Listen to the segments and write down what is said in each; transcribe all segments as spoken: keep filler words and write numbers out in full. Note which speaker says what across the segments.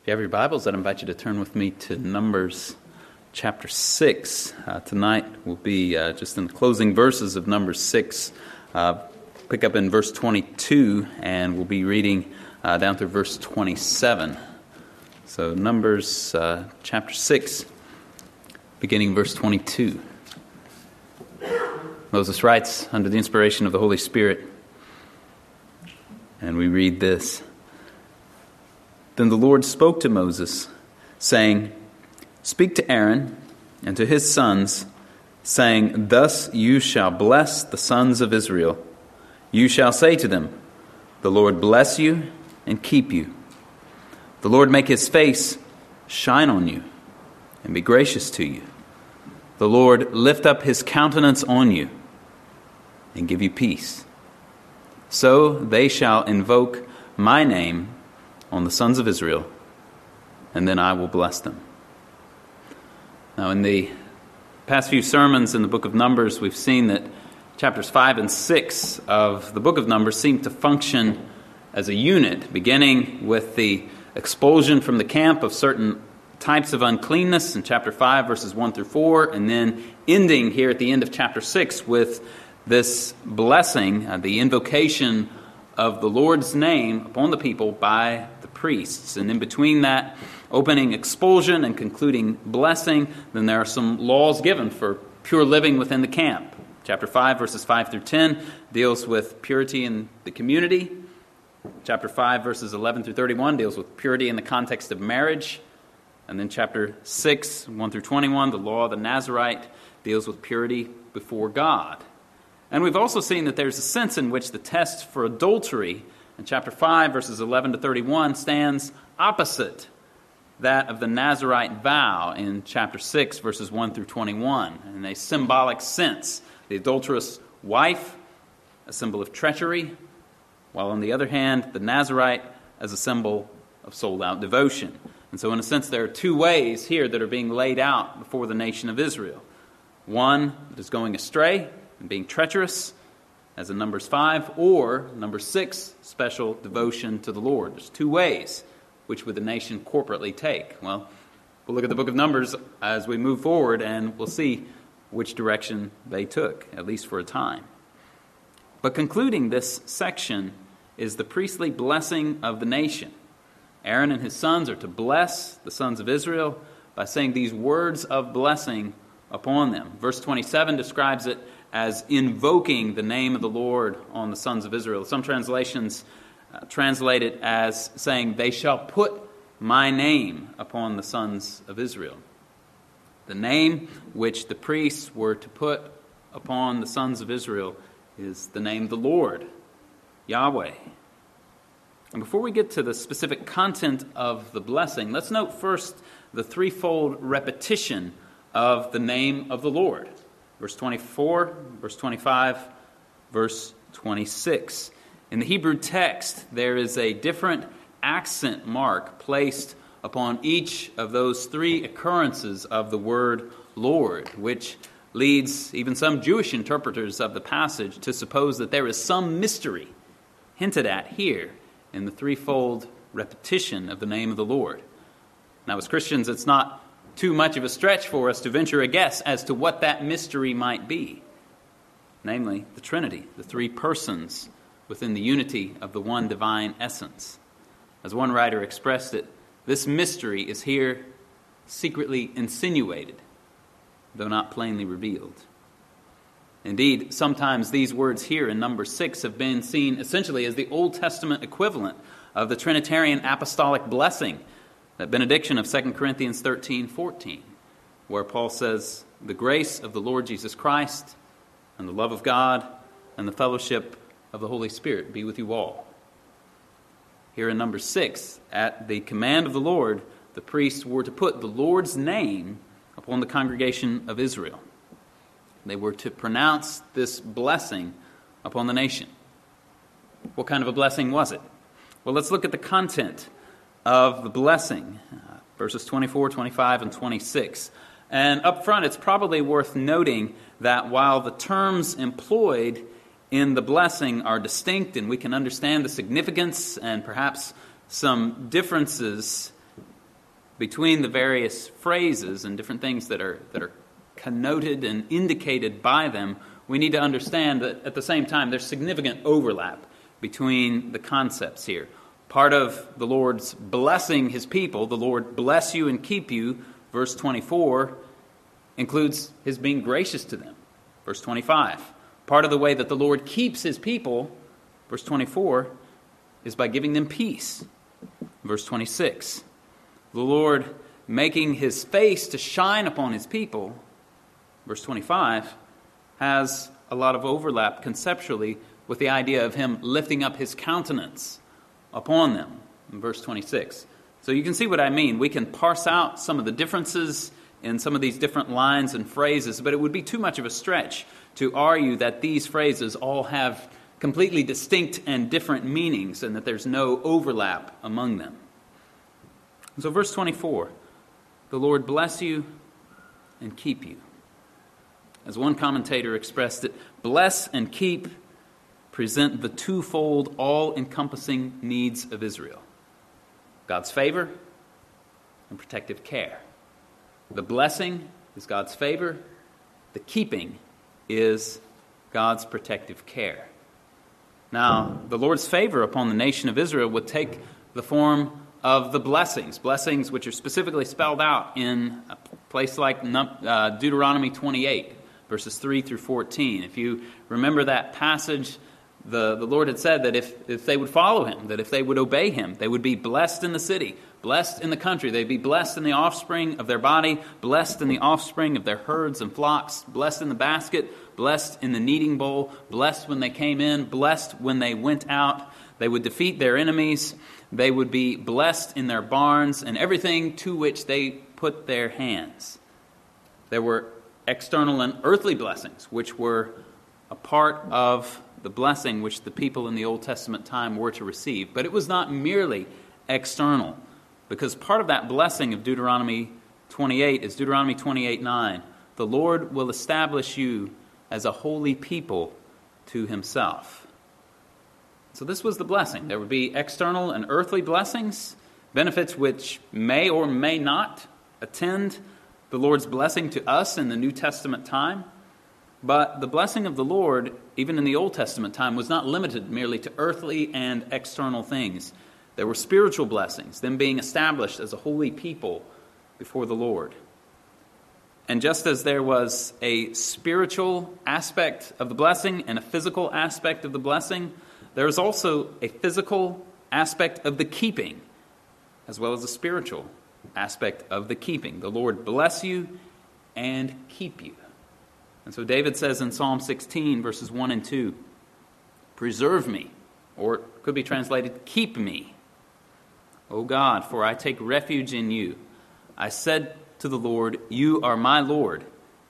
Speaker 1: If you have your Bibles, I'd invite you to turn with me to Numbers chapter six. Uh, tonight will be uh, just in the closing verses of Numbers six. Uh, pick up in verse twenty-two, and we'll be reading uh, down through verse twenty-seven. So Numbers uh, chapter six, beginning verse twenty-two. Moses writes under the inspiration of the Holy Spirit, and we read this. Then the Lord spoke to Moses, saying, Speak to Aaron and to his sons, saying, Thus you shall bless the sons of Israel. You shall say to them, The Lord bless you and keep you. The Lord make his face shine on you and be gracious to you. The Lord lift up his countenance on you and give you peace. So they shall invoke my name on the sons of Israel, and then I will bless them. Now, in the past few sermons in the book of Numbers, we've seen that chapters five and six of the book of Numbers seem to function as a unit, beginning with the expulsion from the camp of certain types of uncleanness in chapter five, verses one through four, and then ending here at the end of chapter six with this blessing, uh, the invocation of the Lord's name upon the people by the priests. And in between that opening expulsion and concluding blessing, then there are some laws given for pure living within the camp. Chapter five, verses five through ten, deals with purity in the community. Chapter five, verses eleven through thirty-one, deals with purity in the context of marriage. And then chapter six, one through twenty-one, the law of the Nazirite, deals with purity before God. And we've also seen that there's a sense in which the test for adultery in chapter five, verses eleven to thirty-one, stands opposite that of the Nazirite vow in chapter six, verses one through twenty-one. In a symbolic sense, the adulterous wife, a symbol of treachery, while on the other hand, the Nazirite as a symbol of sold-out devotion. And so in a sense, there are two ways here that are being laid out before the nation of Israel. One that is going astray and being treacherous, as in Numbers five, or number six, special devotion to the Lord. There's two ways. Which would the nation corporately take? Well, we'll look at the book of Numbers as we move forward, and we'll see which direction they took, at least for a time. But concluding this section is the priestly blessing of the nation. Aaron and his sons are to bless the sons of Israel by saying these words of blessing upon them. Verse twenty-seven describes it as invoking the name of the Lord on the sons of Israel. Some translations uh, translate it as saying, they shall put my name upon the sons of Israel. The name which the priests were to put upon the sons of Israel is the name of the Lord, Yahweh. And before we get to the specific content of the blessing, let's note first the threefold repetition of the name of the Lord. Verse twenty-four, verse twenty-five, verse twenty-six. In the Hebrew text, there is a different accent mark placed upon each of those three occurrences of the word Lord, which leads even some Jewish interpreters of the passage to suppose that there is some mystery hinted at here in the threefold repetition of the name of the Lord. Now, as Christians, it's not too much of a stretch for us to venture a guess as to what that mystery might be. Namely, the Trinity, the three persons within the unity of the one divine essence. As one writer expressed it, this mystery is here secretly insinuated, though not plainly revealed. Indeed, sometimes these words here in number six have been seen essentially as the Old Testament equivalent of the Trinitarian apostolic blessing, that benediction of Second Corinthians thirteen fourteen, where Paul says, the grace of the Lord Jesus Christ and the love of God and the fellowship of the Holy Spirit be with you all. Here in number six, at the command of the Lord, the priests were to put the Lord's name upon the congregation of Israel. They were to pronounce this blessing upon the nation. What kind of a blessing was it? Well, let's look at the content of the blessing, uh, verses twenty-four, twenty-five, and twenty-six. And up front, it's probably worth noting that while the terms employed in the blessing are distinct and we can understand the significance and perhaps some differences between the various phrases and different things that are that are connoted and indicated by them, we need to understand that at the same time there's significant overlap between the concepts here. Part of the Lord's blessing his people, the Lord bless you and keep you, verse twenty-four, includes his being gracious to them, verse twenty-five. Part of the way that the Lord keeps his people, verse twenty-four, is by giving them peace, verse twenty-six. The Lord making his face to shine upon his people, verse twenty-five, has a lot of overlap conceptually with the idea of him lifting up his countenance upon them, in verse twenty-six. So you can see what I mean. We can parse out some of the differences in some of these different lines and phrases, but it would be too much of a stretch to argue that these phrases all have completely distinct and different meanings and that there's no overlap among them. So verse twenty-four, the Lord bless you and keep you. As one commentator expressed it, bless and keep present the twofold, all-encompassing needs of Israel: God's favor and protective care. The blessing is God's favor. The keeping is God's protective care. Now, the Lord's favor upon the nation of Israel would take the form of the blessings, blessings which are specifically spelled out in a place like uh, Deuteronomy twenty-eight, verses three through fourteen. If you remember that passage, The, the Lord had said that if, if they would follow him, that if they would obey him, they would be blessed in the city, blessed in the country. They'd be blessed in the offspring of their body, blessed in the offspring of their herds and flocks, blessed in the basket, blessed in the kneading bowl, blessed when they came in, blessed when they went out. They would defeat their enemies. They would be blessed in their barns and everything to which they put their hands. There were external and earthly blessings, which were a part of the blessing which the people in the Old Testament time were to receive. But it was not merely external, because part of that blessing of Deuteronomy twenty-eight is Deuteronomy twenty-eight nine. The Lord will establish you as a holy people to himself. So this was the blessing. There would be external and earthly blessings, benefits which may or may not attend the Lord's blessing to us in the New Testament time. But the blessing of the Lord, even in the Old Testament time, was not limited merely to earthly and external things. There were spiritual blessings, them being established as a holy people before the Lord. And just as there was a spiritual aspect of the blessing and a physical aspect of the blessing, there is also a physical aspect of the keeping, as well as a spiritual aspect of the keeping. The Lord bless you and keep you. And so David says in Psalm sixteen, verses one and two, preserve me, or it could be translated, keep me, O God, for I take refuge in you. I said to the Lord, you are my Lord.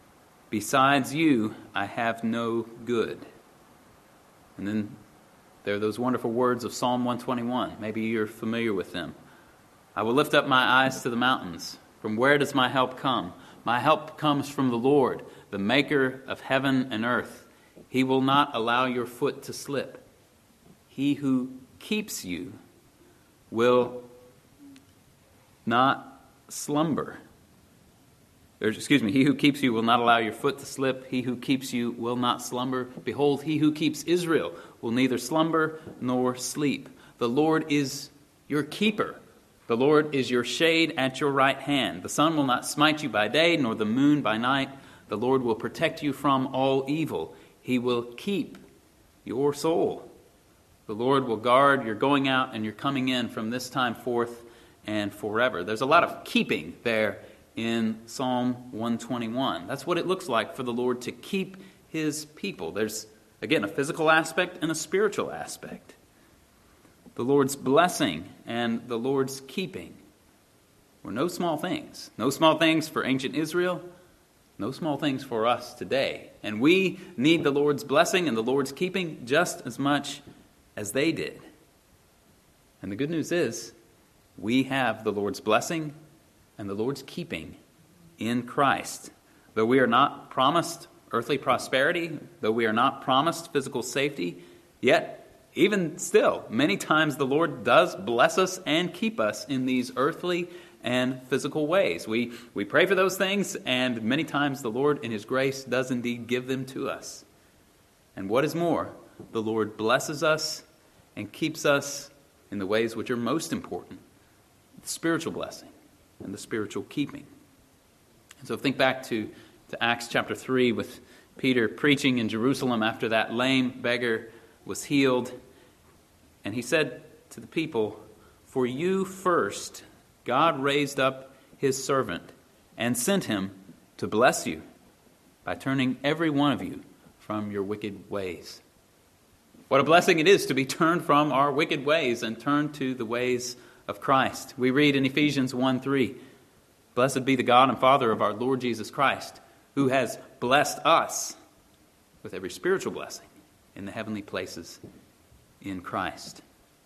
Speaker 1: Besides you, I have no good. And then there are those wonderful words of Psalm one twenty-one. Maybe you're familiar with them. I will lift up my eyes to the mountains. From where does my help come? My help comes from the Lord, the maker of heaven and earth. He will not allow your foot to slip. He who keeps you will not slumber. Or, excuse me, he who keeps you will not allow your foot to slip. He who keeps you will not slumber. Behold, he who keeps Israel will neither slumber nor sleep. The Lord is your keeper. The Lord is your shade at your right hand. The sun will not smite you by day, nor the moon by night. The Lord will protect you from all evil. He will keep your soul. The Lord will guard your going out and your coming in from this time forth and forever. There's a lot of keeping there in Psalm one twenty-one. That's what it looks like for the Lord to keep his people. There's, again, a physical aspect and a spiritual aspect. The Lord's blessing and the Lord's keeping were no small things. No small things for ancient Israel, no small things for us today. And we need the Lord's blessing and the Lord's keeping just as much as they did. And the good news is, we have the Lord's blessing and the Lord's keeping in Christ. Though we are not promised earthly prosperity, though we are not promised physical safety, yet even still, many times the Lord does bless us and keep us in these earthly and physical ways. We, we pray for those things, and many times the Lord in His grace does indeed give them to us. And what is more, the Lord blesses us and keeps us in the ways which are most important, the spiritual blessing and the spiritual keeping. And so think back to, to Acts chapter three with Peter preaching in Jerusalem after that lame beggar was healed. And he said to the people, "For you first God raised up His servant and sent him to bless you by turning every one of you from your wicked ways." What a blessing it is to be turned from our wicked ways and turned to the ways of Christ. We read in Ephesians one three, "Blessed be the God and Father of our Lord Jesus Christ, who has blessed us with every spiritual blessing in the heavenly places in Christ."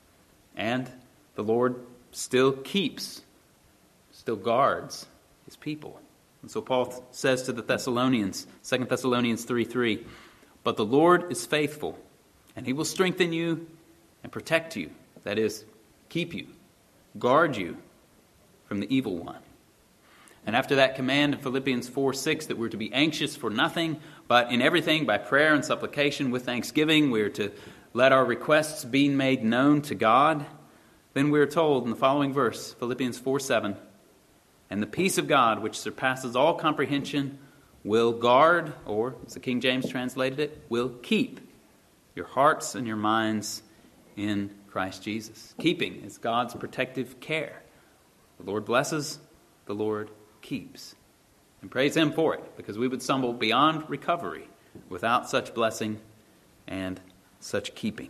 Speaker 1: And the Lord still keeps, still guards His people. And so Paul says to the Thessalonians, Second Thessalonians three three, "But the Lord is faithful, and He will strengthen you and protect you," that is, keep you, guard you from the evil one. And after that command in Philippians four six that we're to be anxious for nothing, but in everything by prayer and supplication with thanksgiving, we're to let our requests be made known to God, then we're told in the following verse, Philippians four seven, "And the peace of God, which surpasses all comprehension, will guard," or as the King James translated it, will keep your hearts and your minds in Christ Jesus. Keeping is God's protective care. The Lord blesses, the Lord keeps. And praise Him for it, because we would stumble beyond recovery without such blessing and such keeping.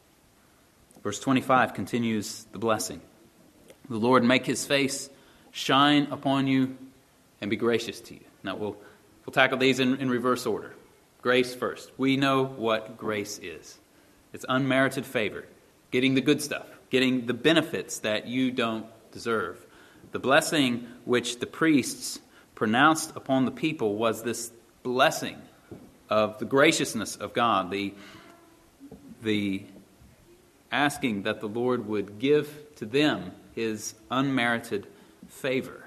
Speaker 1: Verse twenty-five continues the blessing. "The Lord make His face shine upon you and be gracious to you." Now we'll, we'll tackle these in, in reverse order. Grace first. We know what grace is. It's unmerited favor, getting the good stuff, getting the benefits that you don't deserve. The blessing which the priests pronounced upon the people was this blessing of the graciousness of God, the, the asking that the Lord would give to them His unmerited favor.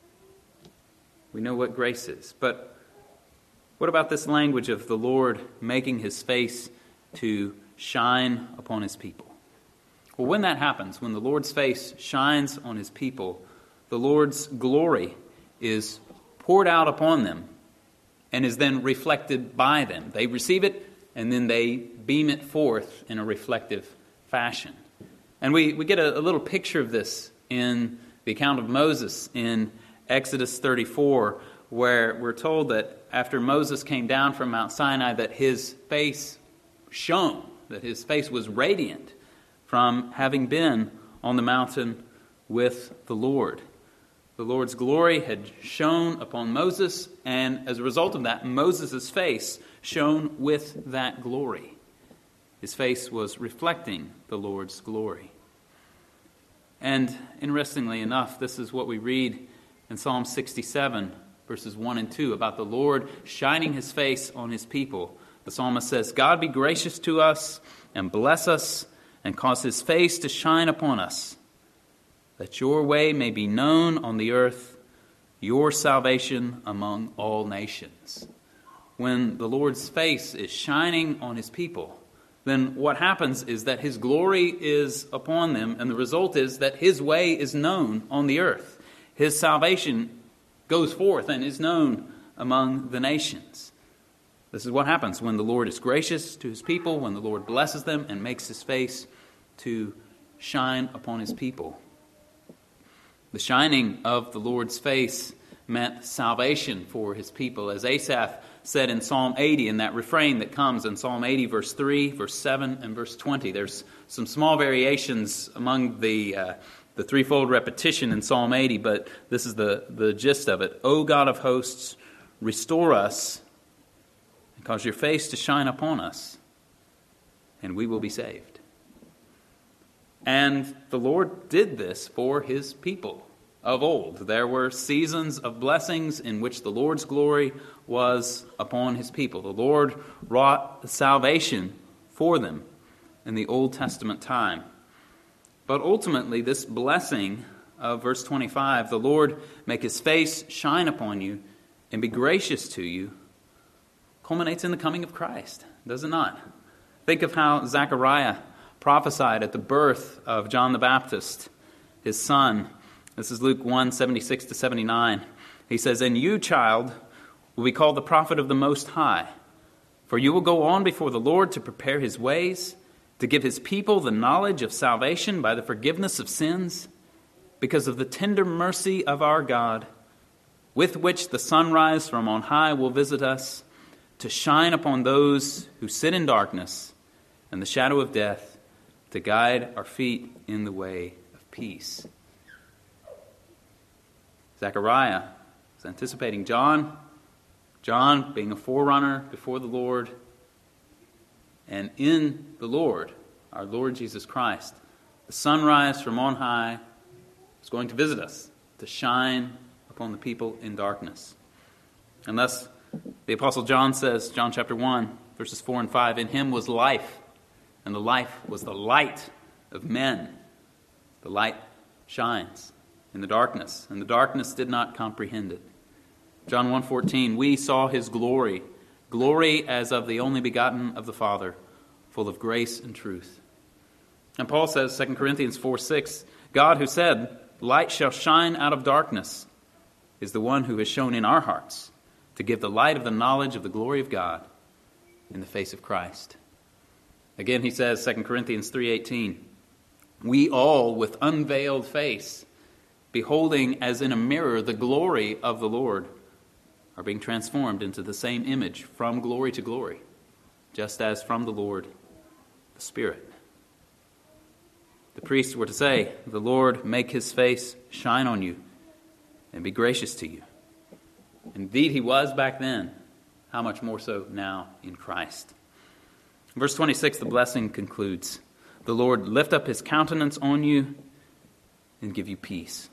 Speaker 1: We know what grace is, but what about this language of the Lord making His face to shine upon His people? Well, when that happens, when the Lord's face shines on His people, the Lord's glory is poured out upon them and is then reflected by them. They receive it, and then they beam it forth in a reflective fashion. And we, we get a, a little picture of this in the account of Moses in Exodus thirty-four, where we're told that after Moses came down from Mount Sinai, that his face shone, that his face was radiant from having been on the mountain with the Lord. The Lord's glory had shone upon Moses, and as a result of that, Moses' face shone with that glory. His face was reflecting the Lord's glory. And interestingly enough, this is what we read in Psalm sixty-seven, verses one and two, about the Lord shining His face on His people. The psalmist says, "God be gracious to us and bless us and cause His face to shine upon us, that your way may be known on the earth, your salvation among all nations." When the Lord's face is shining on His people, then what happens is that His glory is upon them, and the result is that His way is known on the earth. His salvation goes forth and is known among the nations. This is what happens when the Lord is gracious to His people, when the Lord blesses them and makes His face to shine upon His people. The shining of the Lord's face meant salvation for His people. As Asaph said in Psalm eighty, in that refrain that comes in Psalm eighty, verse three, verse seven, and verse twenty. There's some small variations among the uh, the threefold repetition in Psalm eighty, but this is the, the gist of it. "O God of hosts, restore us, and cause your face to shine upon us, and we will be saved." And the Lord did this for His people of old. There were seasons of blessings in which the Lord's glory was upon His people. The Lord wrought salvation for them in the Old Testament time. But ultimately, this blessing of verse twenty-five, the Lord make his face shine upon you and be gracious to you, culminates in the coming of Christ, does it not? Think of how Zechariah prophesied at the birth of John the Baptist, his son. This is Luke one, seventy-six to seventy-nine. He says, "And you, child, will be called the prophet of the Most High, for you will go on before the Lord to prepare his ways, to give his people the knowledge of salvation by the forgiveness of sins, because of the tender mercy of our God, with which the sunrise from on high will visit us, to shine upon those who sit in darkness and the shadow of death, to guide our feet in the way of peace." Zechariah is anticipating John, John being a forerunner before the Lord, and in the Lord, our Lord Jesus Christ, the sunrise from on high is going to visit us, to shine upon the people in darkness. And thus, the Apostle John says, John chapter one, verses four and five, "In him was life, and the life was the light of men. The light shines in the darkness, and the darkness did not comprehend it." John one fourteen, "We saw his glory, glory as of the only begotten of the Father, full of grace and truth." And Paul says, Second Corinthians four six, "God who said, 'Light shall shine out of darkness,' is the one who has shown in our hearts to give the light of the knowledge of the glory of God in the face of Christ." Again, he says, Second Corinthians three eighteen, "We all with unveiled face, beholding as in a mirror the glory of the Lord, are being transformed into the same image from glory to glory, just as from the Lord, the Spirit." The priests were to say, "The Lord make his face shine on you and be gracious to you." Indeed, he was back then. How much more so now in Christ? Verse twenty-six, the blessing concludes. "The Lord lift up his countenance on you and give you peace."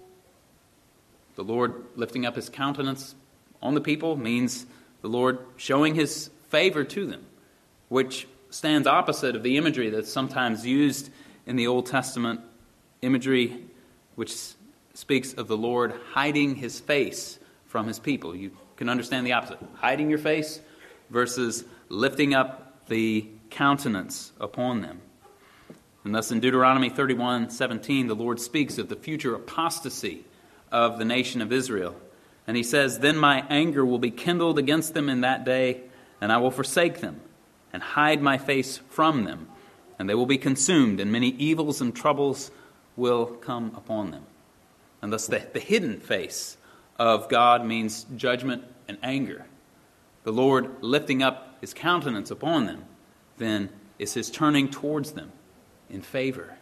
Speaker 1: The Lord lifting up his countenance on the people means the Lord showing his favor to them, which stands opposite of the imagery that's sometimes used in the Old Testament, imagery which speaks of the Lord hiding his face from his people. You can understand the opposite. Hiding your face versus lifting up the countenance upon them. And thus in Deuteronomy thirty-one seventeen, the Lord speaks of the future apostasy of the nation of Israel. And he says, "Then my anger will be kindled against them in that day, and I will forsake them and hide my face from them, and they will be consumed, and many evils and troubles will come upon them." And thus the, the hidden face of God means judgment and anger. The Lord lifting up his countenance upon them, then is his turning towards them in favor.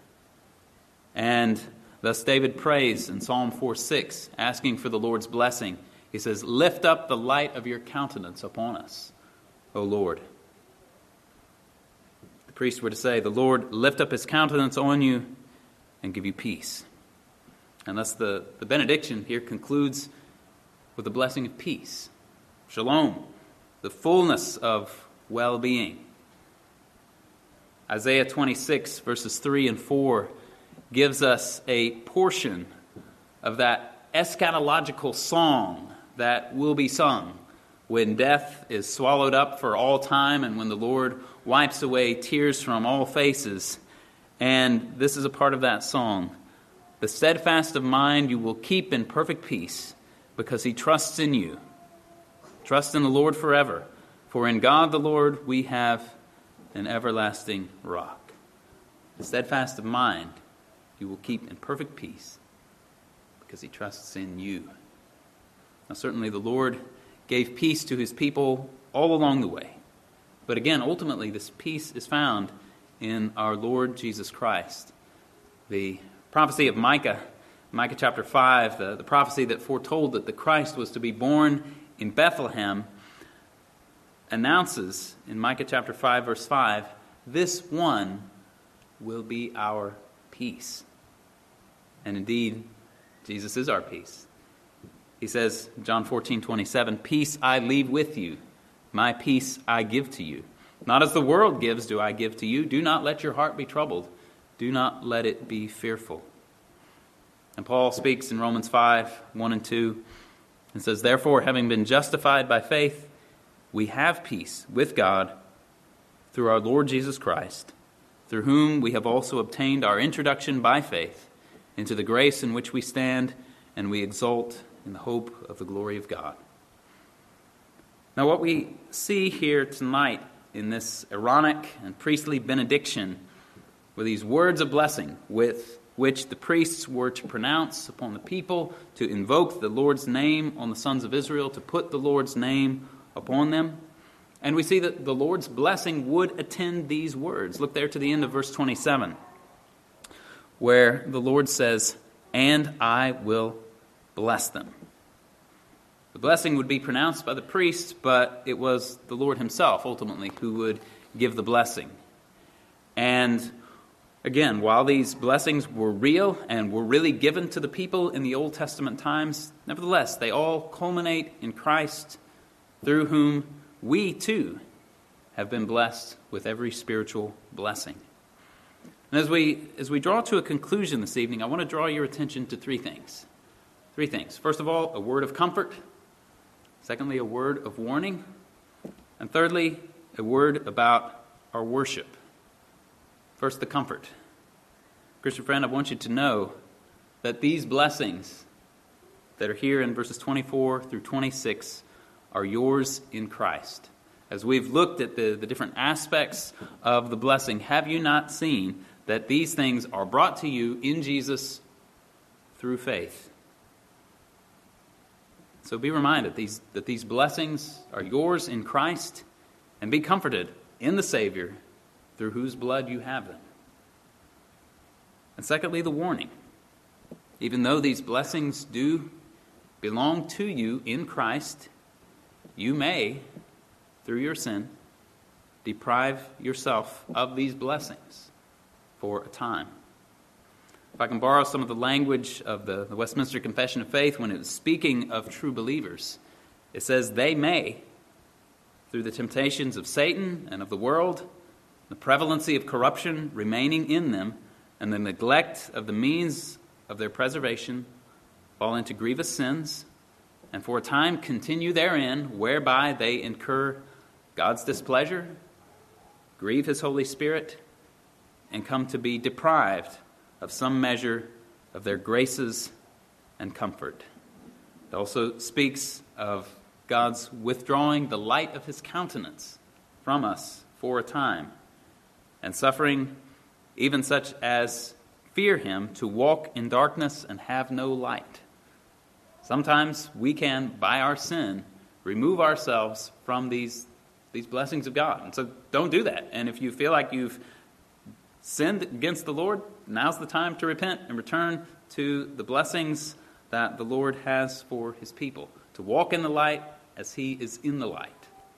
Speaker 1: And thus David prays in Psalm four six, asking for the Lord's blessing. He says, "Lift up the light of your countenance upon us, O Lord." The priests were to say, "The Lord lift up his countenance on you and give you peace." And thus the, the benediction here concludes with the blessing of peace. Shalom, the fullness of well-being. Isaiah twenty-six, verses three and four, gives us a portion of that eschatological song that will be sung when death is swallowed up for all time and when the Lord wipes away tears from all faces. And this is a part of that song. "The steadfast of mind you will keep in perfect peace, because he trusts in you. Trust in the Lord forever, for in God the Lord we have an everlasting rock." The steadfast of mind you will keep in perfect peace, because he trusts in you. Now certainly the Lord gave peace to his people all along the way. But again, ultimately this peace is found in our Lord Jesus Christ. The prophecy of Micah, Micah chapter five, the, the prophecy that foretold that the Christ was to be born in Bethlehem, announces in Micah chapter five, verse five, "This one will be our peace." And indeed, Jesus is our peace. He says, John fourteen twenty-seven, "Peace I leave with you, my peace I give to you. Not as the world gives do I give to you. Do not let your heart be troubled. Do not let it be fearful. And Paul speaks in Romans five, one and two, and says, Therefore, having been justified by faith, we have peace with God through our Lord Jesus Christ, through whom we have also obtained our introduction by faith into the grace in which we stand, and we exult in the hope of the glory of God. Now, what we see here tonight in this Aaronic and priestly benediction were these words of blessing with which the priests were to pronounce upon the people, to invoke the Lord's name on the sons of Israel, to put the Lord's name upon them. And we see that the Lord's blessing would attend these words. Look there to the end of verse twenty-seven, where the Lord says, And I will bless them. The blessing would be pronounced by the priests, but it was the Lord himself, ultimately, who would give the blessing. And again, while these blessings were real and were really given to the people in the Old Testament times, nevertheless, they all culminate in Christ, through whom we, too, have been blessed with every spiritual blessing. And as we, as we draw to a conclusion this evening, I want to draw your attention to three things. Three things. First of all, a word of comfort. Secondly, a word of warning. And thirdly, a word about our worship. First, the comfort. Christian friend, I want you to know that these blessings that are here in verses twenty-four through twenty-six are yours in Christ. As we've looked at the, the different aspects of the blessing, have you not seen that these things are brought to you in Jesus through faith? So be reminded these, that these blessings are yours in Christ, and be comforted in the Savior through whose blood you have them. And secondly, the warning. Even though these blessings do belong to you in Christ, you may, through your sin, deprive yourself of these blessings for a time. If I can borrow some of the language of the, the Westminster Confession of Faith when it was speaking of true believers, it says they may, through the temptations of Satan and of the world, the prevalency of corruption remaining in them, and the neglect of the means of their preservation, fall into grievous sins, and for a time continue therein, whereby they incur God's displeasure, grieve his Holy Spirit, and come to be deprived of some measure of their graces and comfort. It also speaks of God's withdrawing the light of his countenance from us for a time, and suffering even such as fear him to walk in darkness and have no light. Sometimes we can, by our sin, remove ourselves from these, these blessings of God. And so don't do that. And if you feel like you've sinned against the Lord, now's the time to repent and return to the blessings that the Lord has for his people, to walk in the light as he is in the light.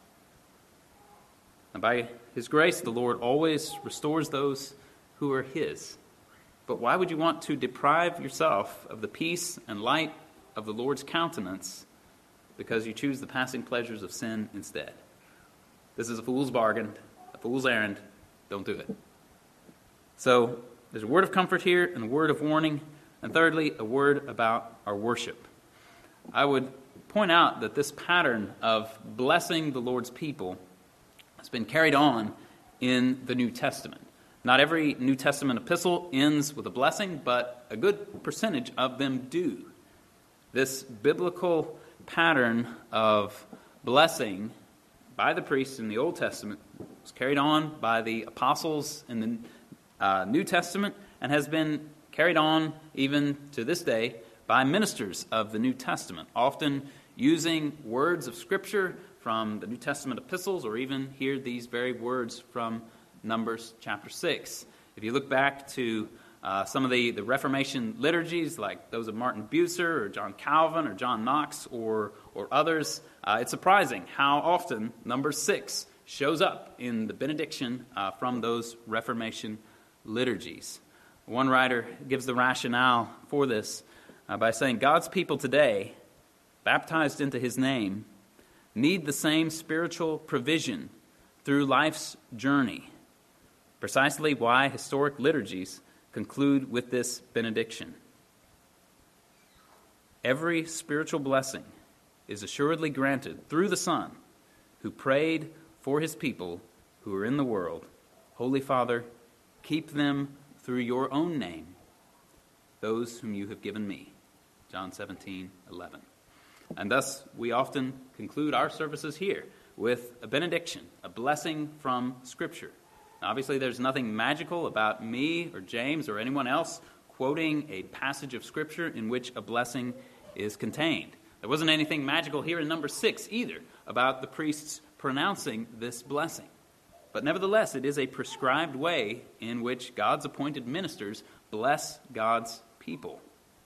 Speaker 1: And by his grace, the Lord always restores those who are his. But why would you want to deprive yourself of the peace and light of the Lord's countenance because you choose the passing pleasures of sin instead? This is a fool's bargain, a fool's errand. Don't do it. So there's a word of comfort here and a word of warning, and thirdly, a word about our worship. I would point out that this pattern of blessing the Lord's people has been carried on in the New Testament. Not every New Testament epistle ends with a blessing, but a good percentage of them do. This biblical pattern of blessing by the priests in the Old Testament was carried on by the apostles in the uh, New Testament and has been carried on even to this day by ministers of the New Testament, often using words of Scripture from the New Testament epistles, or even hear these very words from Numbers chapter six. If you look back to uh, some of the, the Reformation liturgies, like those of Martin Bucer or John Calvin or John Knox or, or others, uh, it's surprising how often number six shows up in the benediction uh, from those Reformation liturgies. One writer gives the rationale for this uh, by saying, God's people today, baptized into his name, need the same spiritual provision through life's journey. Precisely why historic liturgies conclude with this benediction. Every spiritual blessing is assuredly granted through the Son, who prayed for his people who are in the world. Holy Father, keep them through your own name, those whom you have given me. John seventeen eleven. And thus we often conclude our services here with a benediction, a blessing from Scripture. Obviously, there's nothing magical about me or James or anyone else quoting a passage of Scripture in which a blessing is contained. There wasn't anything magical here in number six either about the priests pronouncing this blessing. But nevertheless, it is a prescribed way in which God's appointed ministers bless God's people.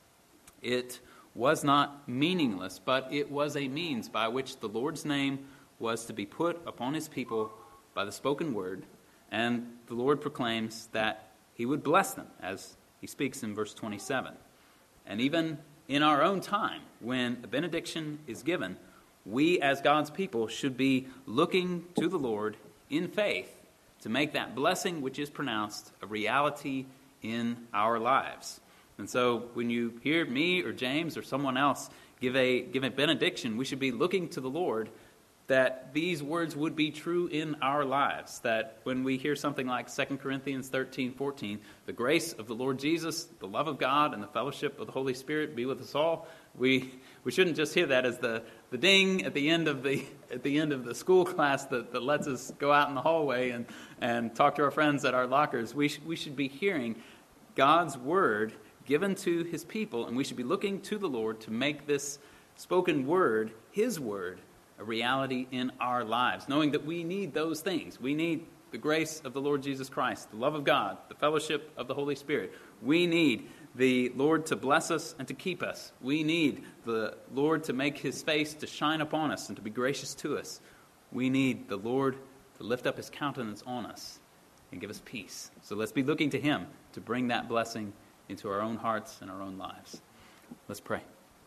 Speaker 1: It was not meaningless, but it was a means by which the Lord's name was to be put upon his people by the spoken word. And the Lord proclaims that he would bless them, as he speaks in verse twenty-seven. And even in our own time, when a benediction is given, we as God's people should be looking to the Lord in faith to make that blessing which is pronounced a reality in our lives. And so when you hear me or James or someone else give a, give a benediction, we should be looking to the Lord that these words would be true in our lives. That when we hear something like Second Corinthians thirteen fourteen, the grace of the Lord Jesus, the love of God, and the fellowship of the Holy Spirit be with us all, we we shouldn't just hear that as the, the ding at the end of the at the end of the school class that, that lets us go out in the hallway and, and talk to our friends at our lockers. We, sh- we should be hearing God's word given to his people, and we should be looking to the Lord to make this spoken word, his word, a reality in our lives, knowing that we need those things. We need the grace of the Lord Jesus Christ, the love of God, the fellowship of the Holy Spirit. We need the Lord to bless us and to keep us. We need the Lord to make his face to shine upon us and to be gracious to us. We need the Lord to lift up his countenance on us and give us peace. So let's be looking to him to bring that blessing into our own hearts and our own lives. Let's pray.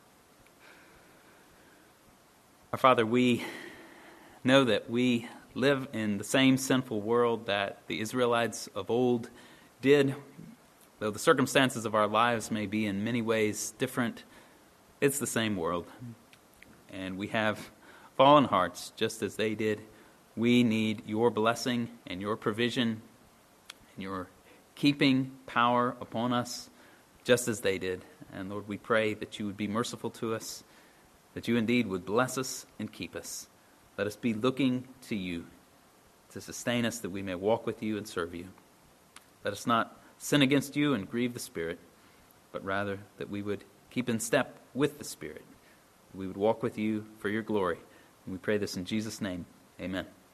Speaker 1: Our Father, we know that we live in the same sinful world that the Israelites of old did. Though the circumstances of our lives may be in many ways different, it's the same world. And we have fallen hearts just as they did. We need your blessing and your provision and your keeping power upon us just as they did. And Lord, we pray that you would be merciful to us, that you indeed would bless us and keep us. Let us be looking to you to sustain us, that we may walk with you and serve you. Let us not sin against you and grieve the Spirit, but rather that we would keep in step with the Spirit. We would walk with you for your glory. And we pray this in Jesus' name. Amen.